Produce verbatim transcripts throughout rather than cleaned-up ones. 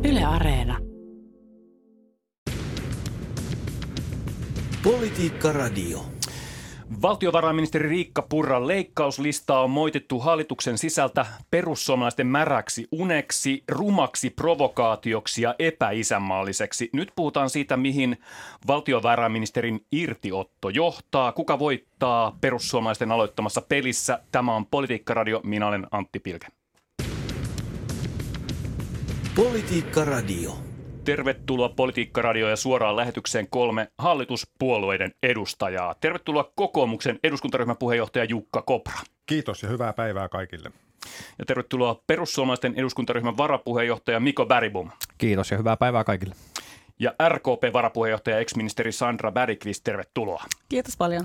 Yle Areena. Politiikka Radio. Valtiovarainministeri Riikka Purran leikkauslistaa on moitettu hallituksen sisältä perussuomalaisten märäksi uneksi, rumaksi provokaatioksi ja epäisänmaalliseksi. Nyt puhutaan siitä, mihin valtiovarainministerin irtiotto johtaa. Kuka voittaa perussuomalaisten aloittamassa pelissä? Tämä on Politiikka Radio. Minä olen Antti Pilke. Politiikka Radio. Tervetuloa Politiikka Radio ja suoraan lähetykseen kolme hallituspuolueiden edustajaa. Tervetuloa kokoomuksen eduskuntaryhmän puheenjohtaja Jukka Kopra. Kiitos ja hyvää päivää kaikille. Ja tervetuloa perussuomalaisten eduskuntaryhmän varapuheenjohtaja Mikko Bergbom. Kiitos ja hyvää päivää kaikille. Ja R K P-varapuheenjohtaja ex-ministeri Sandra Bergqvist, tervetuloa. Kiitos paljon.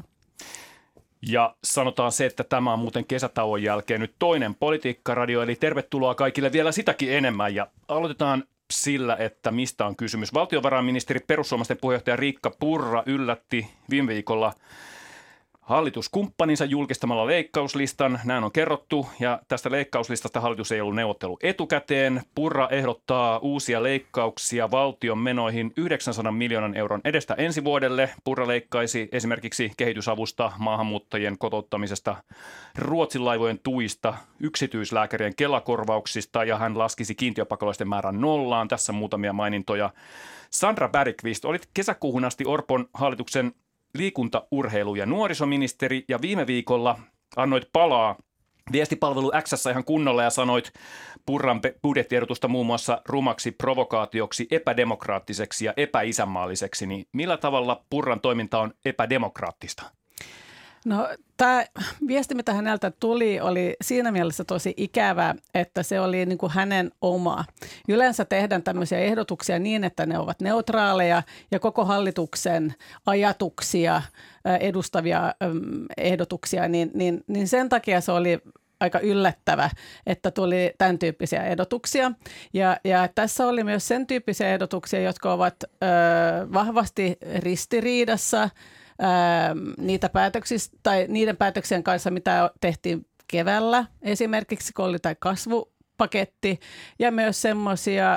Ja sanotaan se, että tämä on muuten kesätauon jälkeen nyt toinen Politiikka Radio, eli tervetuloa kaikille vielä sitäkin enemmän. Ja aloitetaan sillä, että mistä on kysymys. Valtiovarainministeri perussuomalaisten puheenjohtaja Riikka Purra yllätti viime viikolla hallituskumppaninsa julkistamalla leikkauslistan. Näin on kerrottu ja tästä leikkauslistasta hallitus ei ollut neuvottelu etukäteen. Purra ehdottaa uusia leikkauksia valtion menoihin yhdeksänsadan miljoonan euron edestä ensi vuodelle. Purra leikkaisi esimerkiksi kehitysavusta, maahanmuuttajien kotouttamisesta, Ruotsin laivojen tuista, yksityislääkärien Kela-korvauksista ja hän laskisi kiintiöpakolaisten määrän nollaan. Tässä muutamia mainintoja. Sandra Bergqvist, olit kesäkuuhun asti Orpon hallituksen liikunta-, urheilu- ja nuorisoministeri ja viime viikolla annoit palaa viestipalvelu X:ssä ihan kunnolla ja sanoit Purran budjettiehdotusta muun muassa rumaksi provokaatioksi, epädemokraattiseksi ja epäisänmaalliseksi. Niin millä tavalla Purran toiminta on epädemokraattista? No tämä viesti, mitä häneltä tuli, oli siinä mielessä tosi ikävä, että se oli niin kuin hänen oma. Yleensä tehdään tämmöisiä ehdotuksia niin, että ne ovat neutraaleja ja koko hallituksen ajatuksia edustavia ehdotuksia, niin, niin, niin sen takia se oli aika yllättävä, että tuli tämän tyyppisiä ehdotuksia. Ja, ja tässä oli myös sen tyyppisiä ehdotuksia, jotka ovat ö, vahvasti ristiriidassa niitä päätöksistä tai niiden päätöksien kanssa, mitä tehtiin keväällä esimerkiksi, kun oli tämä kasvupaketti ja myös semmoisia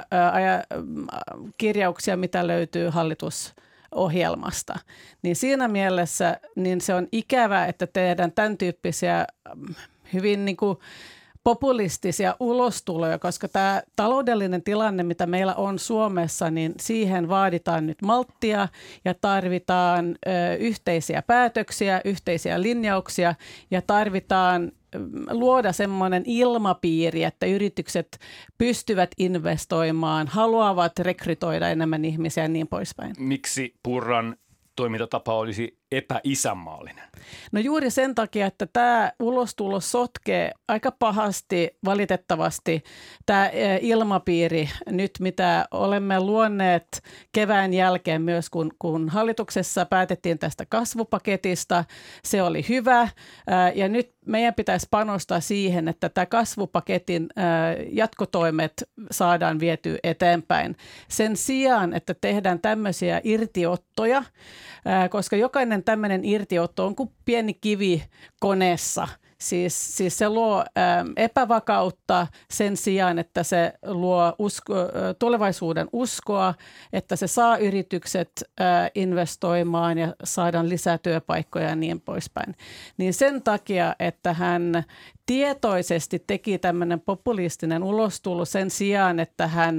kirjauksia, mitä löytyy hallitusohjelmasta. Niin siinä mielessä niin se on ikävää, että tehdään tämän tyyppisiä hyvin niin kuin populistisia ulostuloja, koska tämä taloudellinen tilanne, mitä meillä on Suomessa, niin siihen vaaditaan nyt malttia ja tarvitaan ö, yhteisiä päätöksiä, yhteisiä linjauksia ja tarvitaan ö, luoda semmoinen ilmapiiri, että yritykset pystyvät investoimaan, haluavat rekrytoida enemmän ihmisiä ja niin poispäin. Miksi Purran toimintatapa olisi epäisänmaallinen? No juuri sen takia, että tämä ulostulo sotkee aika pahasti valitettavasti tämä ilmapiiri nyt, mitä olemme luonneet kevään jälkeen myös, kun, kun hallituksessa päätettiin tästä kasvupaketista. Se oli hyvä ja nyt meidän pitäisi panostaa siihen, että tämä kasvupaketin jatkotoimet saadaan vietyä eteenpäin. Sen sijaan, että tehdään tämmöisiä irtiottoja, koska jokainen tämmöinen irtiotto on kuin pieni kivi koneessa. Siis, siis se luo ä, epävakautta sen sijaan, että se luo usko, tulevaisuuden uskoa, että se saa yritykset ä, investoimaan ja saadaan lisää työpaikkoja ja niin poispäin. Niin sen takia, että hän tietoisesti teki tämmöinen populistinen ulostulo sen sijaan, että hän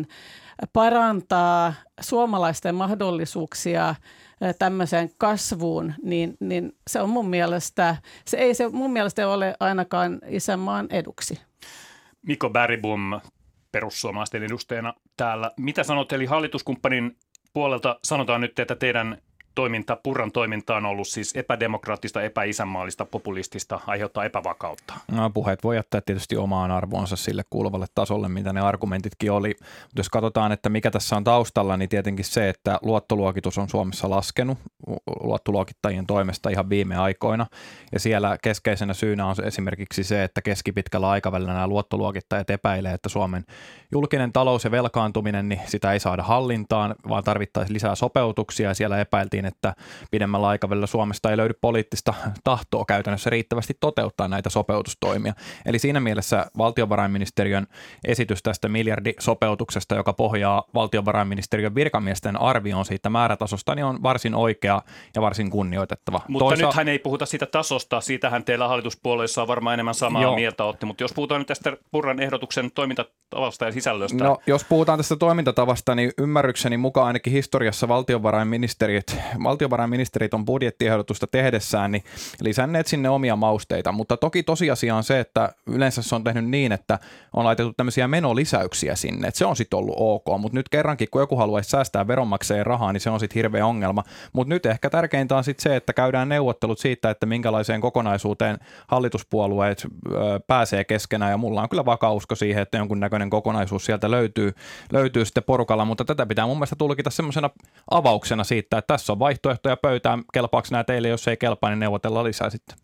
parantaa suomalaisten mahdollisuuksia tämmöiseen kasvuun, niin, niin se on mun mielestä, se ei se mun mielestä ole ainakaan isänmaan eduksi. Mikko Bergbom perussuomalaisten edustajana täällä. Mitä sanot, eli hallituskumppanin puolelta sanotaan nyt, että teidän toiminta, Purran toiminta on ollut siis epädemokraattista, epäisänmaallista, populistista, aiheuttaa epävakautta. No, puheet voi jättää tietysti omaan arvoonsa sille kuuluvalle tasolle, mitä ne argumentitkin oli. Mutta jos katsotaan, että mikä tässä on taustalla, niin tietenkin se, että luottoluokitus on Suomessa laskenut luottoluokittajien toimesta ihan viime aikoina. Ja siellä keskeisenä syynä on esimerkiksi se, että keskipitkällä aikavälillä nämä luottoluokittajat epäilee, että Suomen julkinen talous ja velkaantuminen, niin sitä ei saada hallintaan, vaan tarvittaisiin lisää sopeutuksia. Ja siellä epäiltiin että pidemmällä aikavälillä Suomesta ei löydy poliittista tahtoa käytännössä riittävästi toteuttaa näitä sopeutustoimia. Eli siinä mielessä valtiovarainministeriön esitys tästä miljardisopeutuksesta, joka pohjaa valtiovarainministeriön virkamiesten arvioon siitä määrätasosta, niin on varsin oikea ja varsin kunnioitettava. Mutta Toisa- nythän ei puhuta siitä tasosta, siitähän teillä hallituspuolueissa on varmaan enemmän samaa Joo. mieltä otti, mutta jos puhutaan nyt tästä Purran ehdotuksen toimintatavasta ja sisällöstä. No, jos puhutaan tästä toimintatavasta, niin ymmärrykseni mukaan ainakin historiassa valtiovarainministerit, valtiovarainministerit on budjettiehdotusta tehdessään niin lisänneet sinne omia mausteita, mutta toki tosiasia on se, että yleensä se on tehnyt niin, että on laitettu tämmöisiä menolisäyksiä sinne, että se on sitten ollut ok, mutta nyt kerrankin, kun joku haluaisi säästää veronmaksajien rahaa, niin se on sitten hirveä ongelma, mutta nyt ehkä tärkeintä on sitten se, että käydään neuvottelut siitä, että minkälaiseen kokonaisuuteen hallituspuolueet ö, pääsee keskenään, ja mulla on kyllä vakaa usko siihen, että jonkunnäköinen kokonaisuus sieltä löytyy, löytyy sitten porukalla, mutta tätä pitää mun mielestä tulkita semmoisena avauksena siitä, että tässä on vaihtoehtoja pöytään, kelpaako nämä teille, jos ei kelpaa, niin neuvotellaan lisää sitten.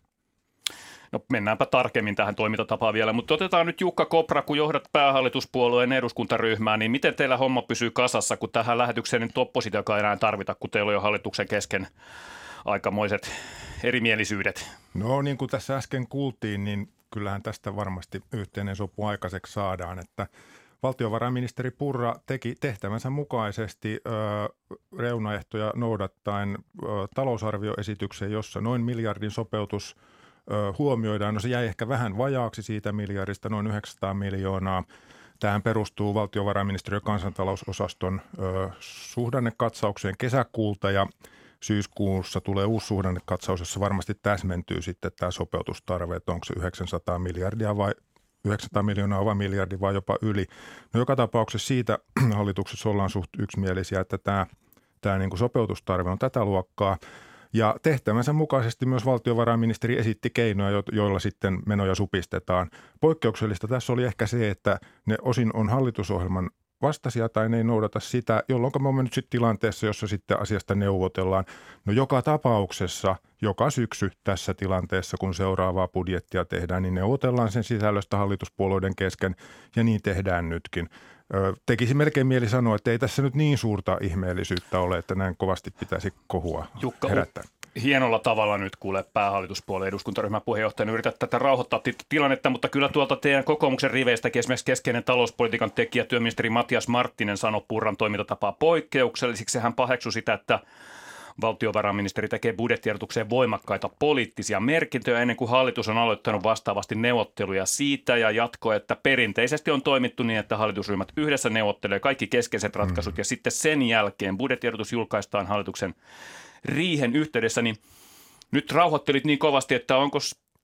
No mennäänpä tarkemmin tähän toimintatapaan vielä, mutta otetaan nyt Jukka Kopra, kun johdat päähallituspuolueen eduskuntaryhmää, niin miten teillä homma pysyy kasassa, kun tähän lähetykseen nyt oppositiokaan enää tarvita, kun teillä on jo hallituksen kesken aikamoiset erimielisyydet? No niin kuin tässä äsken kuultiin, niin kyllähän tästä varmasti yhteinen sopu aikaiseksi saadaan, että valtiovarainministeri Purra teki tehtävänsä mukaisesti ö, reunaehtoja noudattaen ö, talousarvioesityksen, jossa noin miljardin sopeutus ö, huomioidaan. No se jäi ehkä vähän vajaaksi siitä miljardista, noin yhdeksänsataa miljoonaa. Tähän perustuu valtiovarainministeriön kansantalousosaston ö, suhdannekatsaukseen kesäkuulta ja syyskuussa tulee uusi suhdannekatsaus, jossa varmasti täsmentyy sitten tämä sopeutustarve, että onko se yhdeksänsataa miljardia vai yhdeksänsataa miljoonaa vai miljardi vai jopa yli. No joka tapauksessa siitä hallituksessa ollaan suht yksimielisiä, että tämä, tämä niin kuin sopeutustarve on tätä luokkaa. Ja tehtävänsä mukaisesti myös valtiovarainministeri esitti keinoja, joilla sitten menoja supistetaan. Poikkeuksellista tässä oli ehkä se, että ne osin on hallitusohjelman vastaisia tai ne ei noudata sitä, jolloin me olemme nyt sitten tilanteessa, jossa sitten asiasta neuvotellaan. No joka tapauksessa, joka syksy tässä tilanteessa, kun seuraavaa budjettia tehdään, niin neuvotellaan sen sisällöstä hallituspuolueiden kesken ja niin tehdään nytkin. Tekisi melkein mieli sanoa, että ei tässä nyt niin suurta ihmeellisyyttä ole, että näin kovasti pitäisi kohua Jukka, herättää. Hienolla tavalla nyt kuule päähallituspuolueen eduskuntaryhmän puheenjohtajana yrität tätä rauhoittaa tilannetta, mutta kyllä tuolta teidän kokoomuksen riveistäkin esimerkiksi keskeinen talouspolitiikan tekijä, työministeri Matias Marttinen sanoi Purran toimintatapaa poikkeuksellisiksi. Hän paheksui sitä, että valtiovarainministeri tekee budjettiehdotukseen voimakkaita poliittisia merkintöjä ennen kuin hallitus on aloittanut vastaavasti neuvotteluja siitä ja jatkoi, että perinteisesti on toimittu niin, että hallitusryhmät yhdessä neuvottelee kaikki keskeiset ratkaisut mm. ja sitten sen jälkeen budjettiehdotus julkaistaan hallituksen riihen yhteydessä, niin nyt rauhoittelit niin kovasti, että onko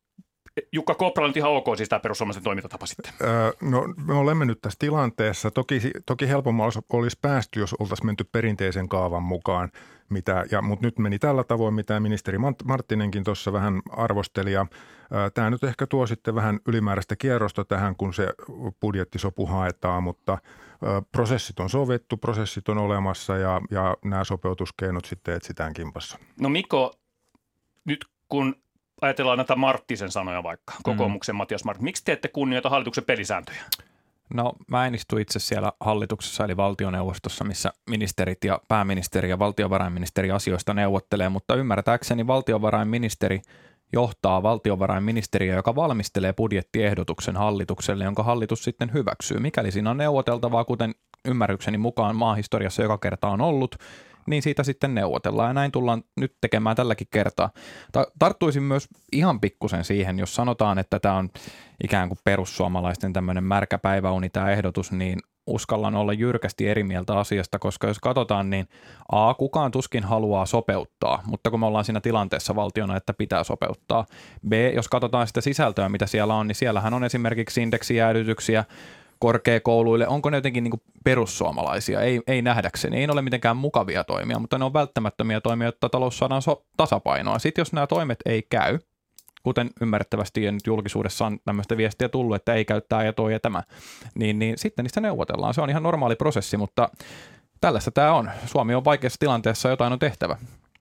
Jukka Kopra nyt ihan ok siis tämä perussuomalaisen toimintatapa sitten? Öö, no me olemme nyt tässä tilanteessa. Toki, toki helpommalla olisi päästy, jos oltaisiin menty perinteisen kaavan mukaan, mitä, ja, mutta nyt meni tällä tavoin, mitä ministeri Marttinenkin tuossa vähän arvosteli. Ja, ää, tämä nyt ehkä tuo sitten vähän ylimääräistä kierrosta tähän, kun se budjettisopu haetaan, mutta ää, prosessit on sovittu, prosessit on olemassa ja, ja nämä sopeutuskeinot sitten etsitään kimpassa. No Mikko, nyt kun ajatellaan näitä Marttisen sanoja vaikka, kokoomuksen mm. Matias Marttinen, miksi te ette kunnioita hallituksen pelisääntöjä? No mä en istu itse siellä hallituksessa eli valtioneuvostossa, missä ministerit ja pääministeri ja valtiovarainministeri asioista neuvottelee, mutta ymmärtääkseni valtiovarainministeri johtaa valtiovarainministeriä, joka valmistelee budjettiehdotuksen hallitukselle, jonka hallitus sitten hyväksyy. Mikäli siinä on neuvoteltavaa, kuten ymmärrykseni mukaan maahistoriassa joka kerta on ollut, niin siitä sitten neuvotellaan ja näin tullaan nyt tekemään tälläkin kertaa. Tarttuisin myös ihan pikkusen siihen, jos sanotaan, että tämä on ikään kuin perussuomalaisten tämmöinen märkä päiväuni tämä ehdotus, niin uskallan olla jyrkästi eri mieltä asiasta, koska jos katsotaan, niin A, kukaan tuskin haluaa sopeuttaa, mutta kun me ollaan siinä tilanteessa valtiona, että pitää sopeuttaa. B, jos katsotaan sitä sisältöä, mitä siellä on, niin siellähän on esimerkiksi indeksijäädytyksiä korkeakouluille. Onko ne jotenkin niin kuin perussuomalaisia? Ei, ei nähdäkseni. Ei ne ole mitenkään mukavia toimia, mutta ne on välttämättömiä toimia, jotta talous saadaan so- tasapainoa. Sitten jos nämä toimet ei käy, kuten ymmärrettävästi ja nyt julkisuudessa on tämmöistä viestiä tullut, että ei käy tämä ja toi ja tämä, niin, niin sitten niistä neuvotellaan. Se on ihan normaali prosessi, mutta tällaista tämä on. Suomi on vaikeassa tilanteessa, jotain on tehtävä.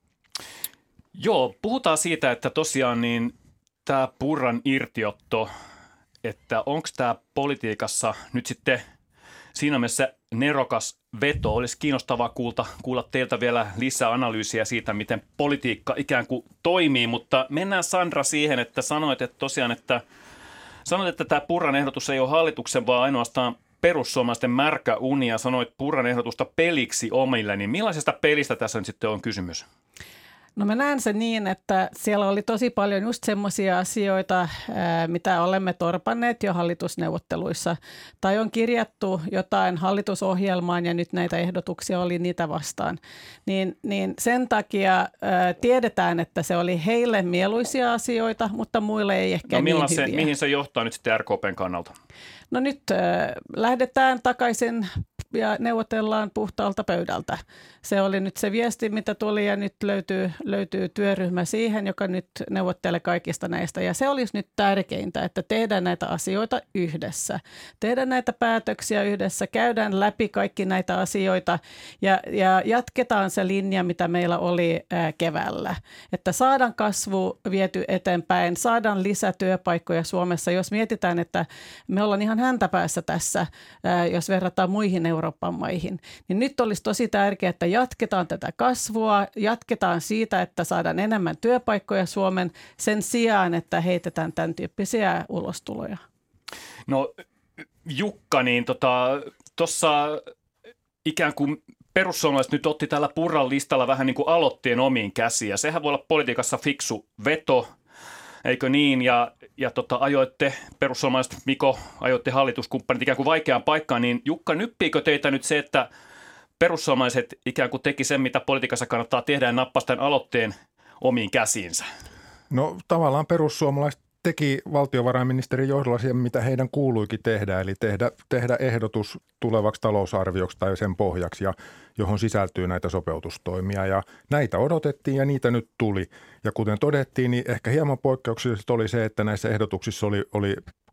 Joo, puhutaan siitä, että tosiaan niin tämä Purran irtiotto, että onko tämä politiikassa nyt sitten siinä mielessä nerokas veto. Olisi kiinnostavaa kuulla, kuulla teiltä vielä lisää analyysiä siitä, miten politiikka ikään kuin toimii, mutta mennään Sandra siihen, että sanoit, että tosiaan, että sanoit, että tämä Purran ehdotus ei ole hallituksen, vaan ainoastaan perussuomalaisten märkä uni, ja sanoit Purran ehdotusta peliksi omille, niin millaisesta pelistä tässä nyt sitten on kysymys? No mä näen sen niin, että siellä oli tosi paljon just semmoisia asioita, mitä olemme torpanneet jo hallitusneuvotteluissa. Tai on kirjattu jotain hallitusohjelmaan ja nyt näitä ehdotuksia oli niitä vastaan. Niin, niin sen takia tiedetään, että se oli heille mieluisia asioita, mutta muille ei ehkä no, niin se, hyviä. Mihin se johtaa nyt sitten R K P:n kannalta? No nyt äh, lähdetään takaisin ja neuvotellaan puhtaalta pöydältä. Se oli nyt se viesti, mitä tuli, ja nyt löytyy, löytyy työryhmä siihen, joka nyt neuvottelee kaikista näistä. Ja se olisi nyt tärkeintä, että tehdään näitä asioita yhdessä. Tehdään näitä päätöksiä yhdessä, käydään läpi kaikki näitä asioita ja, ja jatketaan se linja, mitä meillä oli ää, keväällä. Että saadaan kasvu viety eteenpäin, saadaan lisätyöpaikkoja Suomessa. Jos mietitään, että me ollaan ihan häntäpäässä tässä, ää, jos verrataan muihin Euroopan maihin, niin nyt olisi tosi tärkeää, että jatketaan tätä kasvua, jatketaan siitä, että saadaan enemmän työpaikkoja Suomen sen sijaan, että heitetään tämän tyyppisiä ulostuloja. No Jukka, niin tuossa tota, ikään kuin perussuomalaiset nyt otti tällä Purran listalla vähän niin kuin aloitteen omiin käsiin, ja sehän voi olla politiikassa fiksu veto, eikö niin, ja, ja tota, ajoitte, perussuomalaiset Miko, ajoitte hallituskumppanit ikään kuin vaikeaan paikkaan, niin Jukka, nyppiikö teitä nyt se, että perussuomalaiset ikään kuin teki sen, mitä politiikassa kannattaa tehdä, ja nappasi tämän aloitteen omiin käsiinsä? No tavallaan perussuomalaiset teki valtiovarainministerin johdolla siihen, mitä heidän kuuluikin tehdä, eli tehdä, tehdä ehdotus tulevaksi talousarvioksi tai sen pohjaksi, ja johon sisältyy näitä sopeutustoimia. Ja näitä odotettiin ja niitä nyt tuli. Ja kuten todettiin, niin ehkä hieman poikkeuksellisesti oli se, että näissä ehdotuksissa oli, oli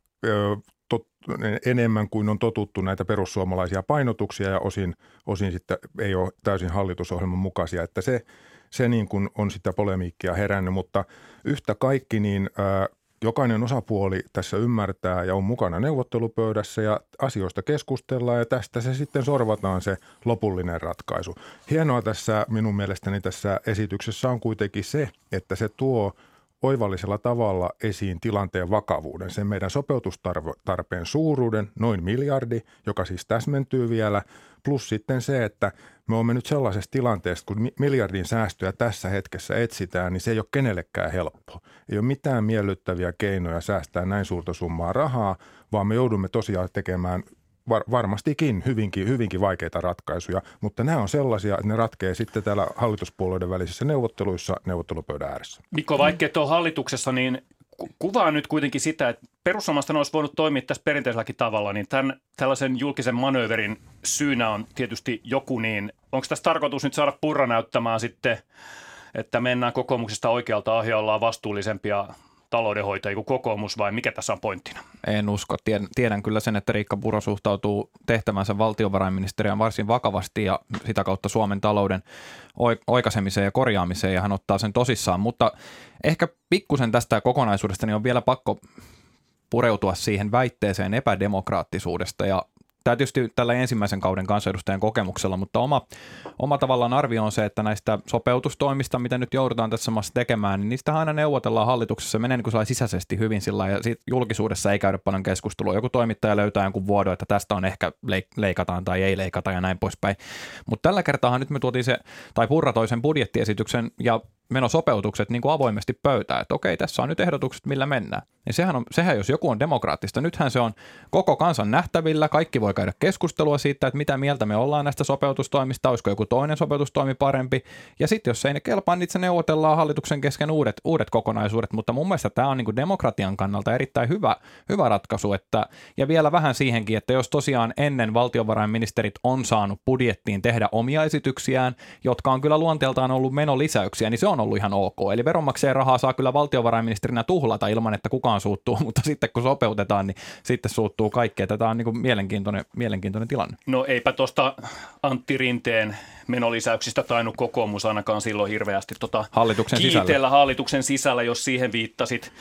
ö, tot, enemmän kuin on totuttu näitä perussuomalaisia painotuksia, ja osin, osin sitten ei ole täysin hallitusohjelman mukaisia, että se, se niin kuin on sitä polemiikkia herännyt, mutta yhtä kaikki niin ö, jokainen osapuoli tässä ymmärtää ja on mukana neuvottelupöydässä ja asioista keskustellaan, ja tästä se sitten sorvataan se lopullinen ratkaisu. Hienoa tässä minun mielestäni tässä esityksessä on kuitenkin se, että se tuo oivallisella tavalla esiin tilanteen vakavuuden, sen meidän sopeutustarpeen suuruuden, noin miljardi, joka siis täsmentyy vielä, plus sitten se, että me olemme nyt sellaisessa tilanteessa, kun miljardin säästöjä tässä hetkessä etsitään, niin se ei ole kenellekään helppo. Ei ole mitään miellyttäviä keinoja säästää näin suurta summaa rahaa, vaan me joudumme tosiaan tekemään var- varmastikin hyvinkin, hyvinkin vaikeita ratkaisuja, mutta nämä on sellaisia, että ne ratkee sitten täällä hallituspuolueiden välisissä neuvotteluissa neuvottelupöydän ääressä. Mikko, vaikka et ole hallituksessa, niin kuvaa nyt kuitenkin sitä, että perussuomalaiset olisi voinut toimia tässä perinteiselläkin tavalla, niin tämän, tällaisen julkisen manööverin syynä on tietysti joku, niin onko tässä tarkoitus nyt saada Purra näyttämään sitten, että mennään kokoomuksesta oikealta ahi, ollaan vastuullisempia taloudenhoitajia kuin kokoomus, vai mikä tässä on pointtina? En usko. Tiedän, tiedän kyllä sen, että Riikka Purra suhtautuu tehtävänsä valtiovarainministeriön varsin vakavasti ja sitä kautta Suomen talouden oikaisemiseen ja korjaamiseen, ja hän ottaa sen tosissaan, mutta ehkä pikkusen tästä kokonaisuudesta niin on vielä pakko pureutua siihen väitteeseen epädemokraattisuudesta, ja tämä tietysti tällä ensimmäisen kauden kansanedustajan kokemuksella, mutta oma, oma tavallaan arvio on se, että näistä sopeutustoimista, mitä nyt joudutaan tässä maassa tekemään, niin niistä aina neuvotellaan hallituksessa, menee niin kuin sisäisesti hyvin sillä, ja siitä julkisuudessa ei käydä paljon keskustelua. Joku toimittaja löytää jonkun vuodon, että tästä on ehkä leikataan tai ei leikata ja näin poispäin. Mutta tällä kertaa nyt me tuotiin se, tai Purra toi sen budjettiesityksen ja menosopeutukset niin kuin avoimesti pöytään, että okei, tässä on nyt ehdotukset, millä mennään. Ja sehän, on, sehän jos joku on demokraattista, nythän se on koko kansan nähtävillä, kaikki voi käydä keskustelua siitä, että mitä mieltä me ollaan näistä sopeutustoimista, olisiko joku toinen sopeutustoimi parempi, ja sitten jos ei ne kelpaa, niin se neuvotellaan hallituksen kesken uudet, uudet kokonaisuudet, mutta mun mielestä tämä on niin kuin demokratian kannalta erittäin hyvä, hyvä ratkaisu, että, ja vielä vähän siihenkin, että jos tosiaan ennen valtiovarainministerit on saanut budjettiin tehdä omia esityksiään, jotka on kyllä luonteeltaan ollut menolisäyksiä, niin se on ollut ihan ok. Eli veronmaksajien rahaa saa kyllä valtiovarainministerinä tuhlata ilman, että kukaan suuttuu, mutta sitten kun sopeutetaan, niin sitten suuttuu kaikkea. Tätä on niin kuin mielenkiintoinen, mielenkiintoinen tilanne. No eipä tuosta Antti Rinteen menolisäyksistä tainnut kokoomus ainakaan silloin hirveästi tota hallituksen kiitellä sisällä. hallituksen sisällä, jos siihen viittasit.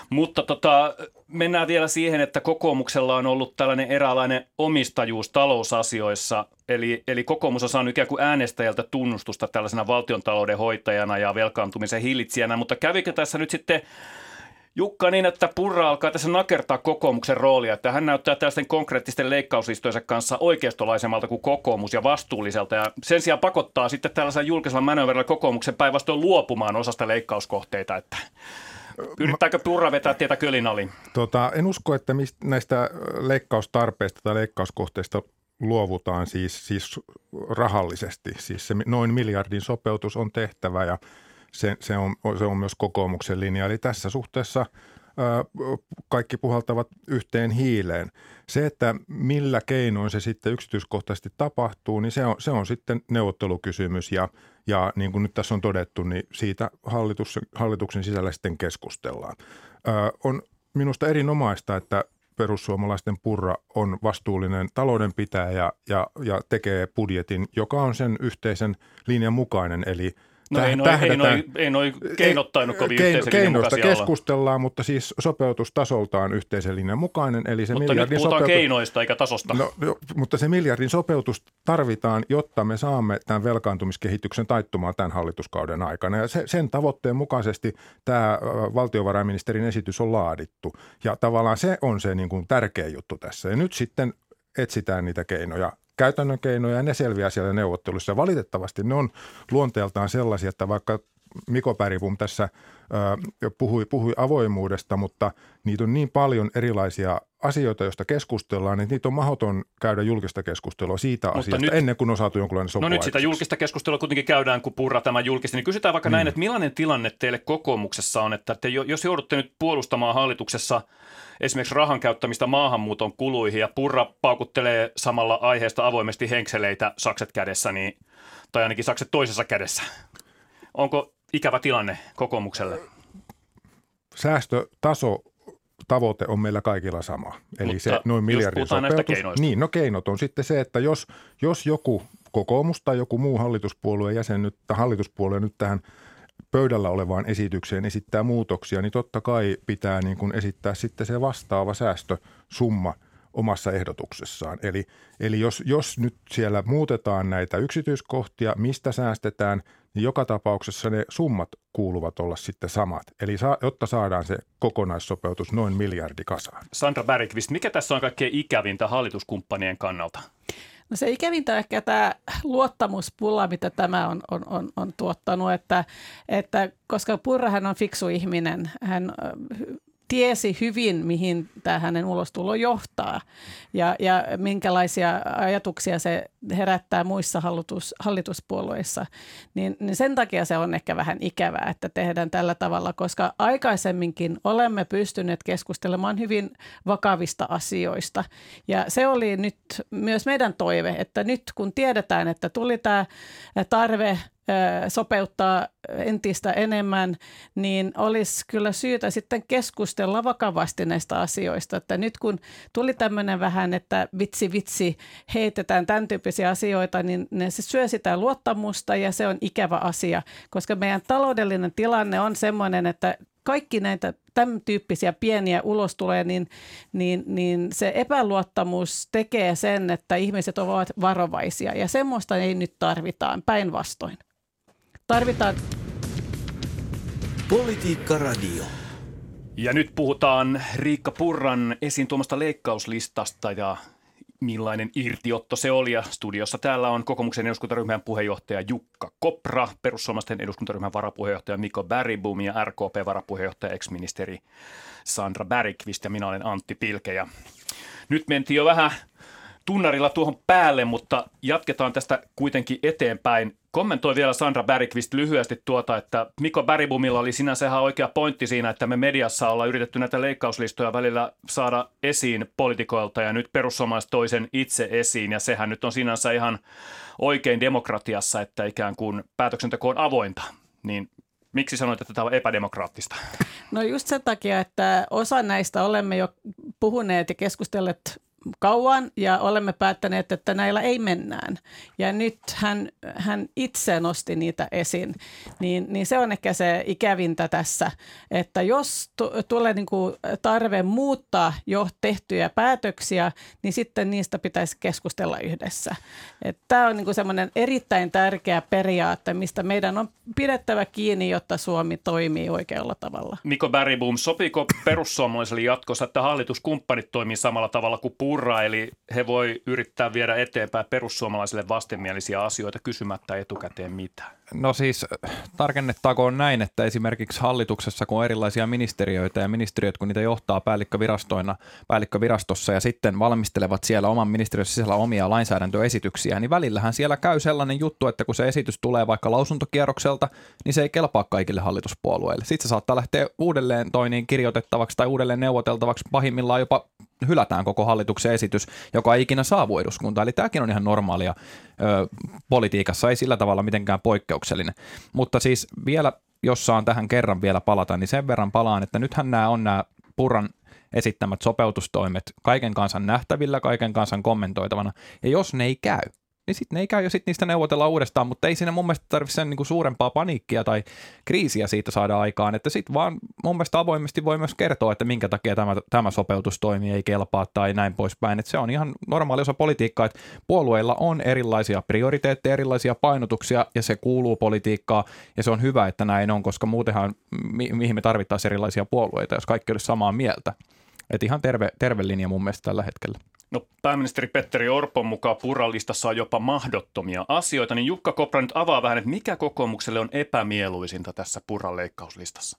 Mutta tota, mennään vielä siihen, että kokoomuksella on ollut tällainen eräänlainen omistajuus talousasioissa. Eli, eli kokoomus on saanut ikään kuin äänestäjältä tunnustusta tällaisena valtiontalouden hoitajana ja velkaantumisen hillitsijänä. Mutta kävikö tässä nyt sitten Jukka niin, että Purra alkaa tässä nakertaa kokoomuksen roolia, että hän näyttää tällaisten konkreettisten leikkauslistojensa kanssa oikeistolaisemmalta kuin kokoomus ja vastuulliselta. Ja sen sijaan pakottaa sitten tällaisella julkisella manöverillä kokoomuksen päinvastoin luopumaan osasta leikkauskohteita, että yrittääkö Purra vetää tietä kölin aliin? Tota, en usko, että mistä näistä leikkaustarpeista tai leikkauskohteista luovutaan siis, siis rahallisesti. Siis se noin miljardin sopeutus on tehtävä ja se, se, on, se on myös kokoomuksen linja. Eli tässä suhteessa ää, kaikki puhaltavat yhteen hiileen. Se, että millä keinoin se sitten yksityiskohtaisesti tapahtuu, niin se on, se on sitten neuvottelukysymys ja Ja niin kuin nyt tässä on todettu, niin siitä hallitus, hallituksen sisällä sitten keskustellaan. Ö, on minusta erinomaista, että perussuomalaisten Purra on vastuullinen taloudenpitäjä ja, ja, ja tekee budjetin, joka on sen yhteisen linjan mukainen, eli No ei noi, ei, noi, ei noi keinot tainnut kovin keino, yhteisen linjan keinoista mukaisia keskustellaan, mutta siis sopeutustasoltaan yhteisen linjan mukainen. Eli se mutta miljardin nyt puhutaan sopeutus, keinoista eikä tasosta. No, no, mutta se miljardin sopeutus tarvitaan, jotta me saamme tämän velkaantumiskehityksen taittumaan tämän hallituskauden aikana. Ja se, sen tavoitteen mukaisesti tämä valtiovarainministerin esitys on laadittu. Ja tavallaan se on se niin kuin tärkeä juttu tässä. Ja nyt sitten etsitään niitä keinoja. Käytännön keinoja ja ne selviää siellä neuvottelussa. Valitettavasti ne on luonteeltaan sellaisia, että vaikka Miko Bergbom tässä ö, puhui, puhui avoimuudesta, mutta niitä on niin paljon erilaisia asioita, joista keskustellaan, että niitä on mahdoton käydä julkista keskustelua siitä mutta asiasta nyt, ennen kuin on saatu jonkinlainen sopu. No nyt sitä julkista keskustelua kuitenkin käydään, kun Purra tämä julkisti. Niin kysytään vaikka mm. näin, että millainen tilanne teille kokoomuksessa on, että te, jos joudutte nyt puolustamaan hallituksessa esimerkiksi rahan käyttämistä maahanmuuton kuluihin ja Purra paukuttelee samalla aiheesta avoimesti henkseleitä sakset kädessä, niin, tai ainakin sakset toisessa kädessä. Onko ikävä tilanne kokoomukselle? Säästötaso tavoite on meillä kaikilla sama. Eli mutta se noin miljardin sopeutus. Niin, no keinot on sitten se, että jos, jos joku kokoomus tai joku muu hallituspuolueen jäsen nyt, tai hallituspuolue nyt tähän pöydällä olevaan esitykseen esittää muutoksia, niin totta kai pitää niin kuin esittää sitten se vastaava säästösumma omassa ehdotuksessaan. Eli, eli jos, jos nyt siellä muutetaan näitä yksityiskohtia, mistä säästetään, niin joka tapauksessa ne summat kuuluvat olla sitten samat. Eli sa, jotta saadaan se kokonaissopeutus noin miljardi kasaan. Sandra Bergqvist, mikä tässä on kaikkein ikävintä hallituskumppanien kannalta? No se ikävintä on ehkä tämä luottamuspula, mitä tämä on, on, on, on tuottanut, että, että koska Purrahan on fiksu ihminen, hän tiesi hyvin, mihin tämä hänen ulostulo johtaa ja, ja minkälaisia ajatuksia se herättää muissa hallitus, hallituspuolueissa, niin, niin sen takia se on ehkä vähän ikävää, että tehdään tällä tavalla, koska aikaisemminkin olemme pystyneet keskustelemaan hyvin vakavista asioista ja se oli nyt myös meidän toive, että nyt kun tiedetään, että tuli tämä tarve sopeuttaa entistä enemmän, niin olisi kyllä syytä sitten keskustella vakavasti näistä asioista. Että nyt kun tuli tämmöinen vähän, että vitsi vitsi heitetään tämän tyyppisiä asioita, niin se syö sitä luottamusta ja se on ikävä asia, koska meidän taloudellinen tilanne on semmoinen, että kaikki näitä tämän tyyppisiä pieniä ulostuloja, niin, niin, niin se epäluottamus tekee sen, että ihmiset ovat varovaisia ja semmoista ei nyt tarvitaan, päinvastoin. Tarvitaan Politiikka Radio. Ja nyt puhutaan Riikka Purran esiin tuomasta leikkauslistasta ja millainen irtiotto se oli. Ja studiossa täällä on kokoomuksen eduskuntaryhmän puheenjohtaja Jukka Kopra, perussuomalaisten eduskuntaryhmän varapuheenjohtaja Miko Bergbom ja R K P-varapuheenjohtaja ex-ministeri Sandra Bergqvist ja minä olen Antti Pilke. Ja nyt mentiin jo vähän tunnarilla tuohon päälle, mutta jatketaan tästä kuitenkin eteenpäin. Kommentoi vielä Sandra Bergqvist lyhyesti tuota, että Miko Bergbomilla oli sinänsä ihan oikea pointti siinä, että me mediassa ollaan yritetty näitä leikkauslistoja välillä saada esiin poliitikoilta ja nyt perussuomalaiset toisen itse esiin ja sehän nyt on sinänsä ihan oikein demokratiassa, että ikään kuin päätöksenteko on avointa, niin miksi sanoit, että tämä on epädemokraattista? No just sen takia, että osa näistä olemme jo puhuneet ja keskustelleet kauan ja olemme päättäneet, että näillä ei mennään. Ja nyt hän, hän itse nosti niitä esiin. Niin, niin se on ehkä se ikävintä tässä, että jos t- tulee niin kuin tarve muuttaa jo tehtyjä päätöksiä, niin sitten niistä pitäisi keskustella yhdessä. Tämä on niin kuin semmoinen erittäin tärkeä periaate, mistä meidän on pidettävä kiinni, jotta Suomi toimii oikealla tavalla. Mikko Bergbom, sopiiko perussuomalaisille jatkossa, että hallituskumppanit toimii samalla tavalla kuin Purra, eli he voi yrittää viedä eteenpäin perussuomalaisille vastenmielisiä asioita kysymättä etukäteen mitään? No siis tarkennettakoon näin, että esimerkiksi hallituksessa, kun on erilaisia ministeriöitä ja ministeriöt, kun niitä johtaa päällikkövirastoina, päällikkövirastossa ja sitten valmistelevat siellä oman ministeriön sisällä omia lainsäädäntöesityksiä, niin välillähän siellä käy sellainen juttu, että kun se esitys tulee vaikka lausuntokierrokselta, niin se ei kelpaa kaikille hallituspuolueille. Sitten se saattaa lähteä uudelleen toi niin kirjoitettavaksi tai uudelleen neuvoteltavaksi, pahimmillaan jopa hylätään koko hallituksen esitys, joka ei ikinä saavu eduskuntaan. Eli tämäkin on ihan normaalia ö, politiikassa, ei sillä tavalla mitenkään poikkeuksellinen. Mutta siis vielä, jos saan tähän kerran vielä palata, niin sen verran palaan, että nythän nämä on nämä Purran esittämät sopeutustoimet kaiken kansan nähtävillä, kaiken kansan kommentoitavana. Ja jos ne ei käy, niin sitten ne ei käy ja sitten niistä neuvotellaan uudestaan, mutta ei siinä mun mielestä tarvitse sen niinku suurempaa paniikkia tai kriisiä siitä saada aikaan, että sitten vaan mun mielestä avoimesti voi myös kertoa, että minkä takia tämä, tämä sopeutustoimi ei kelpaa tai näin poispäin, että se on ihan normaali osa politiikkaa, että puolueilla on erilaisia prioriteetteja, erilaisia painotuksia ja se kuuluu politiikkaan ja se on hyvä, että näin on, koska muutenhan mi- mihin me tarvittaisiin erilaisia puolueita, jos kaikki olisi samaa mieltä, että ihan terve, terve linja mun mielestä tällä hetkellä. No pääministeri Petteri Orpon mukaan Purran listassa on jopa mahdottomia asioita, niin Jukka Kopra nyt avaa vähän, että mikä kokoomukselle on epämieluisinta tässä Purran leikkauslistassa?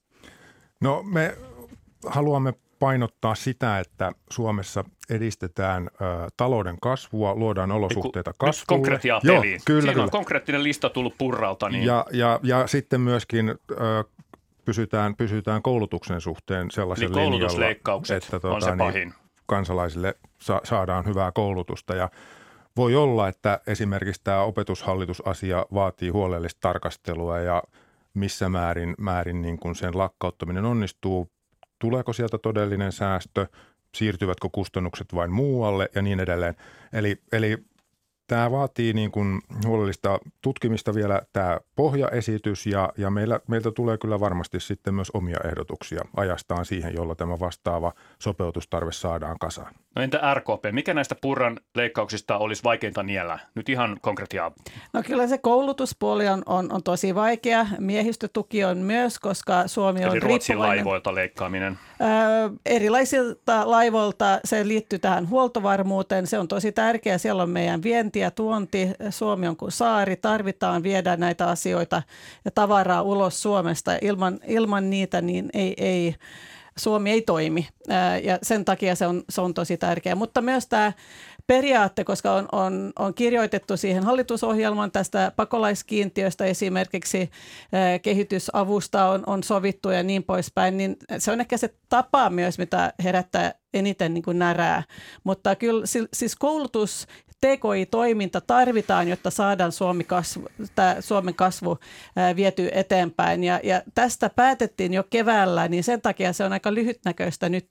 No me haluamme painottaa sitä, että Suomessa edistetään ö, talouden kasvua, luodaan olosuhteita Eiku, kasvulle. Konkretiaa Joo, peliin. kyllä, Siinä kyllä. on konkreettinen lista tullut Purralta. Niin... Ja, ja, ja sitten myöskin ö, pysytään, pysytään koulutuksen suhteen sellaisen Eli linjalla, koulutusleikkaukset että on tuota, se pahin. niin, kansalaisille sa- saadaan hyvää koulutusta ja voi olla, että esimerkiksi tämä opetushallitusasia vaatii huolellista tarkastelua ja missä määrin, määrin niin kuin sen lakkauttaminen onnistuu, tuleeko sieltä todellinen säästö, siirtyvätkö kustannukset vain muualle ja niin edelleen. Eli, eli tämä vaatii niin kuin huolellista tutkimista vielä tämä pohjaesitys ja, ja meillä, meiltä tulee kyllä varmasti sitten myös omia ehdotuksia ajastaan siihen, jolla tämä vastaava sopeutustarve saadaan kasaan. No entä R K P? Mikä näistä Purran leikkauksista olisi vaikeinta niellä? Nyt ihan konkretiaa. No kyllä se koulutuspuoli on, on, on tosi vaikea. Miehistötuki on myös, koska Suomi on Eli Ruotsin riippuvainen. laivoilta leikkaaminen. Öö, erilaisilta laivoilta se liittyy tähän huoltovarmuuteen. Se on tosi tärkeää. Siellä on meidän vienti ja tuonti. Suomi on kuin saari. Tarvitaan viedä näitä asioita ja tavaraa ulos Suomesta. Ilman, ilman niitä niin ei, ei, Suomi ei toimi Öö, ja sen takia se on, se on tosi tärkeää. Mutta myös tämä periaatte, koska on, on, on kirjoitettu siihen hallitusohjelman tästä pakolaiskiintiöstä esimerkiksi ää, kehitysavusta on, on sovittu ja niin poispäin, niin se on ehkä se tapa myös, mitä herättää eniten niin kuin närää. Mutta kyllä siis koulutus, T K I-toiminta tarvitaan, jotta saadaan Suomi kasvu, tämä Suomen kasvu ää, viety eteenpäin ja, ja tästä päätettiin jo keväällä, niin sen takia se on aika lyhytnäköistä nyt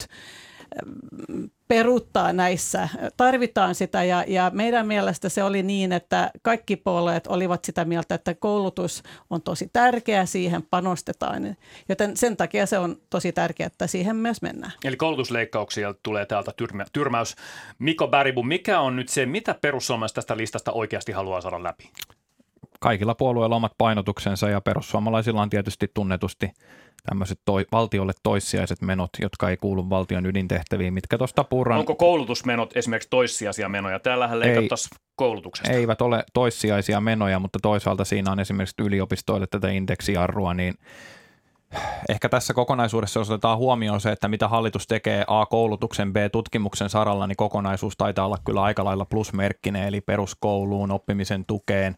peruuttaa näissä. Tarvitaan sitä ja, ja meidän mielestä se oli niin, että kaikki puolueet olivat sitä mieltä, että koulutus on tosi tärkeä, siihen panostetaan. Joten sen takia se on tosi tärkeää, että siihen myös mennään. Eli koulutusleikkauksia tulee täältä tyrmä, tyrmäys. Mikko Bergbom, mikä on nyt se, mitä perussuomalaiset tästä listasta oikeasti haluaa saada läpi? Kaikilla puolueilla omat painotuksensa ja perussuomalaisilla on tietysti tunnetusti tämmöiset toi, valtiolle toissijaiset menot, jotka ei kuulu valtion ydintehtäviin, mitkä tuosta Purran... Onko koulutusmenot esimerkiksi toissijaisia menoja? Täällähän leikattaisiin koulutuksesta. Eivät ole toissijaisia menoja, mutta toisaalta siinä on esimerkiksi yliopistoille tätä indeksijarrua, niin ehkä tässä kokonaisuudessa, jos otetaan huomioon se, että mitä hallitus tekee A koulutuksen, B tutkimuksen saralla, niin kokonaisuus taitaa olla kyllä aika lailla plusmerkkinen, eli peruskouluun, oppimisen tukeen,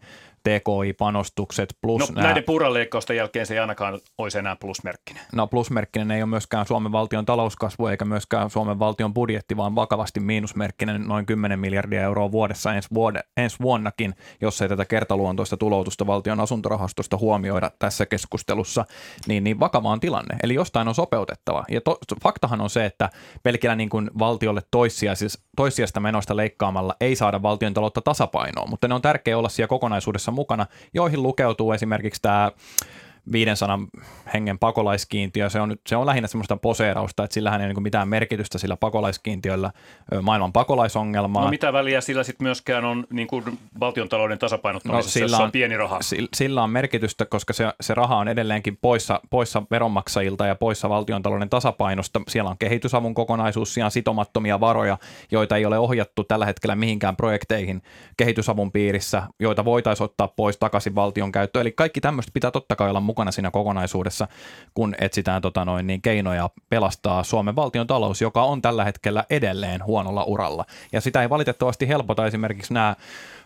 T K I-panostukset plus no, nämä... näiden Purran leikkausten jälkeen se ei ainakaan olisi enää plusmerkkinen. No plusmerkkinen ei ole myöskään Suomen valtion talouskasvu eikä myöskään Suomen valtion budjetti, vaan vakavasti miinusmerkkinen noin kymmenen miljardia euroa vuodessa ensi, vuode, ensi vuonnakin, jos ei tätä kertaluontoista tuloutusta valtion asuntorahastosta huomioida tässä keskustelussa, niin, niin vakava on tilanne. Eli jostain on sopeutettava. Ja to, faktahan on se, että pelkillä niin kuin valtiolle toissijaisista, toissijaisista menoista leikkaamalla ei saada valtion taloutta tasapainoon, mutta ne on tärkeää olla siellä kokonaisuudessa mukana, joihin lukeutuu esimerkiksi tämä viisisataa hengen pakolaiskiintiö, se on, se on lähinnä semmoista poseerausta, että sillähän ei ole mitään merkitystä sillä pakolaiskiintiöllä maailman pakolaisongelmaa. No mitä väliä sillä sitten myöskään on niin kuin valtiontalouden tasapainottamisessa, no, jossa on pieni raha? Sillä on merkitystä, koska se, se raha on edelleenkin poissa, poissa veronmaksajilta ja poissa valtiontalouden tasapainosta. Siellä on kehitysavun kokonaisuus, siellä on sitomattomia varoja, joita ei ole ohjattu tällä hetkellä mihinkään projekteihin kehitysavun piirissä, joita voitaisiin ottaa pois takaisin valtion käyttöön. Eli kaikki tämmöistä pitää totta kai olla mukana siinä kokonaisuudessa, kun etsitään tota noin, niin keinoja pelastaa Suomen valtion talous, joka on tällä hetkellä edelleen huonolla uralla. Ja sitä ei valitettavasti helpota esimerkiksi nämä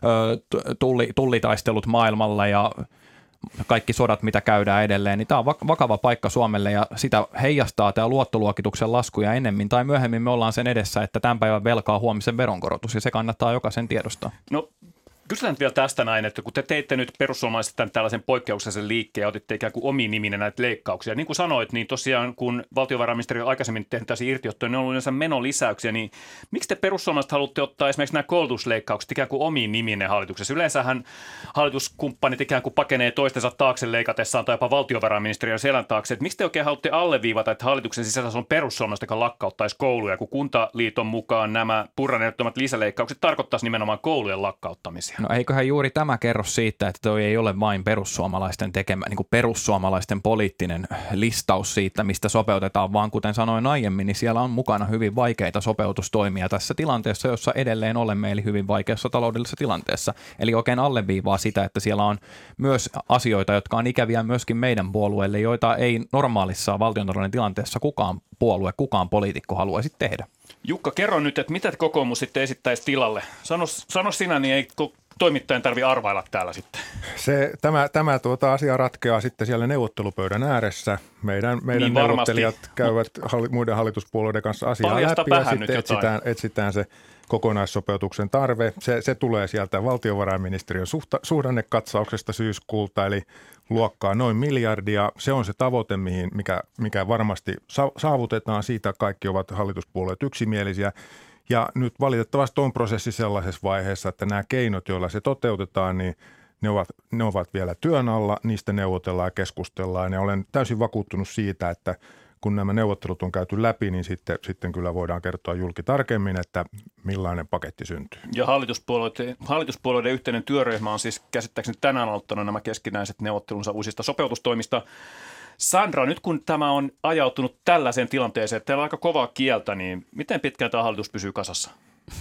ö, tulli, tullitaistelut maailmalla ja kaikki sodat, mitä käydään edelleen, niin tämä on vakava paikka Suomelle ja sitä heijastaa tämä luottoluokituksen lasku ja ennemmin tai myöhemmin me ollaan sen edessä, että tämän päivän velkaa huomisen veronkorotus ja se kannattaa jokaisen tiedostaa. No. Kysytään vielä tästä näin, että kun te teitte nyt perussuomalaiset tämän tällaisen poikkeuksellisen liikkeen ja otitte ikään kuin omiin niminen näitä leikkauksia. Niin kuin sanoit, niin tosiaan kun valtiovarainministeri on aikaisemmin tehnyt tässä irtiottoja, ne on ollut yleensä menolisäyksiä, niin miksi te perussuomalaiset haluatte ottaa esimerkiksi nämä koulutusleikkaukset ikään kuin omiin niminen hallituksessa? Yleensähän hallituskumppanit ikään kuin pakenee toistensa taakse leikatessaan tai jopa valtiovarainministeriön selän taakse. Että miksi te oikein haluatte alleviivata, että hallituksen sisällä on perussuomalaiset, joka lakkauttaisi kouluja, kun Kuntaliiton mukaan nämä Purran ehdottomat lisäleikkaukset tarkoittaisi nimenomaan koulujen lakkauttamisia? No eiköhän juuri tämä kerro siitä, että toi ei ole vain perussuomalaisten tekemä, niin kuin perussuomalaisten poliittinen listaus siitä, mistä sopeutetaan, vaan kuten sanoin aiemmin, niin siellä on mukana hyvin vaikeita sopeutustoimia tässä tilanteessa, jossa edelleen olemme, eli hyvin vaikeassa taloudellisessa tilanteessa. Eli oikein alleviivaa sitä, että siellä on myös asioita, jotka on ikäviä myöskin meidän puolueelle, joita ei normaalissa valtiontalouden tilanteessa kukaan puolue, kukaan poliitikko haluaisi tehdä. Jukka, kerro nyt, että mitä kokoomus sitten esittäisi tilalle? Sano, sano sinä, niin ei toimittajan tarvitse arvailla täällä sitten. Se, tämä tämä tuota asia ratkeaa sitten siellä neuvottelupöydän ääressä. Meidän, meidän niin neuvottelijat varmasti käyvät halli, muiden hallituspuolueiden kanssa asiaa Paljasta läpi ja sitten etsitään, etsitään se kokonaissopeutuksen tarve. Se, se tulee sieltä valtiovarainministeriön suhta, suhdannekatsauksesta syyskuulta, eli luokkaa noin miljardia. Se on se tavoite, mihin, mikä, mikä varmasti saavutetaan. Siitä kaikki ovat hallituspuolueet yksimielisiä. Ja nyt valitettavasti on prosessi sellaisessa vaiheessa, että nämä keinot, joilla se toteutetaan, niin ne ovat, ne ovat vielä työn alla, niistä neuvotellaan ja keskustellaan. Ja olen täysin vakuuttunut siitä, että kun nämä neuvottelut on käyty läpi, niin sitten, sitten kyllä voidaan kertoa julki tarkemmin, että millainen paketti syntyy. Ja hallituspuolueiden, hallituspuolueiden yhteinen työryhmä on siis käsittääkseni tänään aloittanut nämä keskinäiset neuvottelunsa uusista sopeutustoimista. Sandra, nyt kun tämä on ajautunut tällaiseen tilanteeseen, että teillä on aika kovaa kieltä, niin miten pitkään tämä hallitus pysyy kasassa?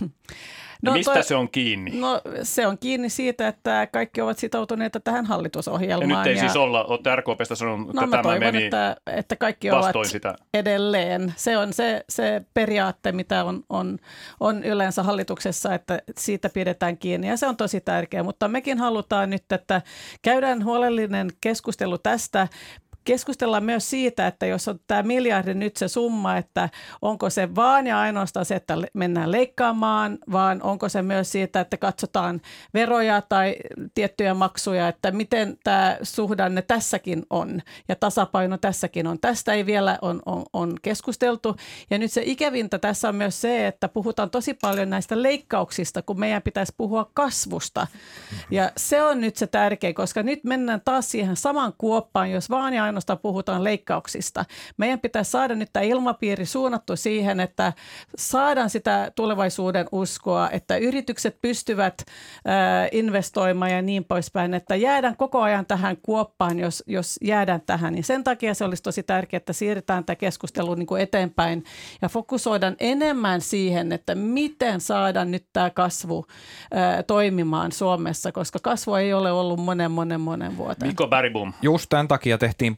No, mistä toi, se on kiinni? No se on kiinni siitä, että kaikki ovat sitoutuneita tähän hallitusohjelmaan. Ja nyt ei ja, siis olla, olette R K P:stä sanonut, että no, tämä toivon, meni että, että kaikki ovat sitä. edelleen. Se on se, se periaatte, mitä on, on, on yleensä hallituksessa, että siitä pidetään kiinni ja se on tosi tärkeää. Mutta mekin halutaan nyt, että käydään huolellinen keskustelu tästä. Keskustellaan myös siitä, että jos on tämä miljardi nyt se summa, että onko se vaan ja ainoastaan se, että mennään leikkaamaan, vaan onko se myös siitä, että katsotaan veroja tai tiettyjä maksuja, että miten tämä suhdanne tässäkin on ja tasapaino tässäkin on. Tästä ei vielä on, on, on keskusteltu. Ja nyt se ikävintä tässä on myös se, että puhutaan tosi paljon näistä leikkauksista, kun meidän pitäisi puhua kasvusta. Ja se on nyt se tärkeä, koska nyt mennään taas siihen saman kuoppaan, jos vaan ja ainoastaan puhutaan leikkauksista. Meidän pitäisi saada nyt tämä ilmapiiri suunnattu siihen, että saadaan sitä tulevaisuuden uskoa, että yritykset pystyvät äh, investoimaan ja niin poispäin, että jäädään koko ajan tähän kuoppaan, jos, jos jäädään tähän. Niin sen takia se olisi tosi tärkeää, että siirretään tämä keskustelu niin kuin eteenpäin ja fokusoidaan enemmän siihen, että miten saadaan nyt tämä kasvu äh, toimimaan Suomessa, koska kasvu ei ole ollut monen, monen, monen vuoteen. Mikko Bergbom. Just tämän takia tehtiin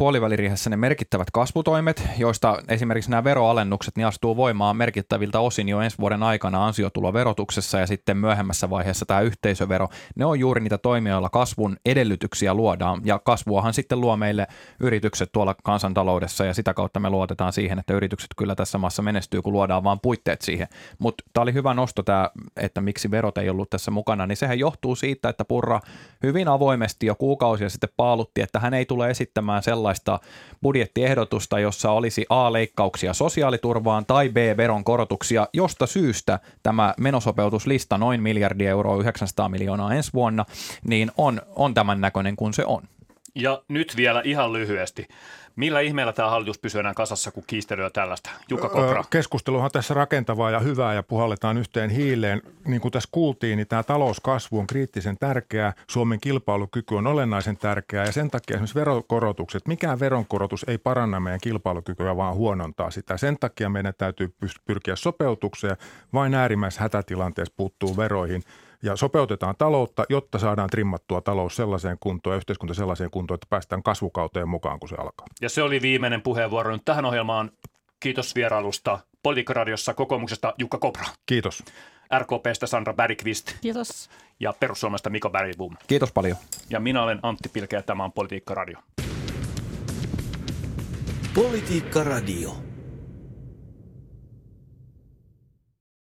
puoliväliriihessä ne merkittävät kasvutoimet, joista esimerkiksi nämä veroalennukset niin astuu voimaan merkittäviltä osin jo ensi vuoden aikana ansiotuloverotuksessa ja sitten myöhemmässä vaiheessa tämä yhteisövero. Ne on juuri niitä toimia, joilla kasvun edellytyksiä luodaan ja kasvuahan sitten luo meille yritykset tuolla kansantaloudessa ja sitä kautta me luotetaan siihen, että yritykset kyllä tässä maassa menestyy, kun luodaan vaan puitteet siihen. Mutta tämä oli hyvä nosto tämä, että miksi verot ei ollut tässä mukana, niin sehän johtuu siitä, että Purra hyvin avoimesti jo kuukausia sitten paalutti, että hän ei tule esittämään sellaista budjettiehdotusta, jossa olisi A, leikkauksia sosiaaliturvaan tai B, veronkorotuksia, josta syystä tämä menosopeutuslista noin miljardi euroa, yhdeksänsataa miljoonaa ensi vuonna, niin on, on tämän näköinen kuin se on. Ja nyt vielä ihan lyhyesti. Millä ihmeellä tämä hallitus pysyy enää kasassa, kun kiistelyä tällaista? Jukka Kopra. Keskusteluhan on tässä rakentavaa ja hyvää ja puhalletaan yhteen hiileen. Niin kuin tässä kuultiin, niin tämä talouskasvu on kriittisen tärkeää. Suomen kilpailukyky on olennaisen tärkeää ja sen takia esimerkiksi veronkorotukset, mikään veronkorotus ei paranna meidän kilpailukykyä, vaan huonontaa sitä. Sen takia meidän täytyy pyrkiä sopeutukseen. Vain äärimmäisessä hätätilanteessa puuttuu veroihin. Ja sopeutetaan taloutta, jotta saadaan trimmattua talous sellaiseen kuntoon ja yhteiskunta sellaiseen kuntoon, että päästään kasvukauteen mukaan, kun se alkaa. Ja se oli viimeinen puheenvuoro nyt tähän ohjelmaan. Kiitos vierailusta Politiikka-radiossa kokoomuksesta Jukka Kopra. Kiitos. R K P:stä Sandra Bergqvist. Kiitos. Ja perussuomalaisesta Mika Bergbom. Kiitos paljon. Ja minä olen Antti Pilke ja tämä on Politiikka-radio. Politiikka-radio.